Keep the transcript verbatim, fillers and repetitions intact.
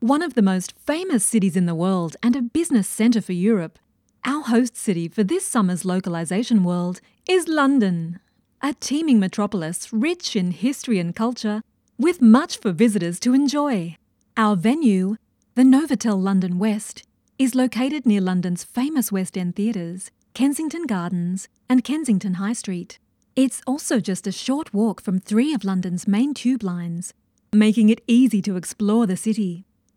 One of the most famous cities in the world and a business centre for Europe, our host city for this summer's localisation world is London, a teeming metropolis rich in history and culture, with much for visitors to enjoy. Our venue, the Novotel London West, is located near London's famous West End theatres, Kensington Gardens and Kensington High Street. It's also just a short walk from three of London's main tube lines, making it easy to explore the city.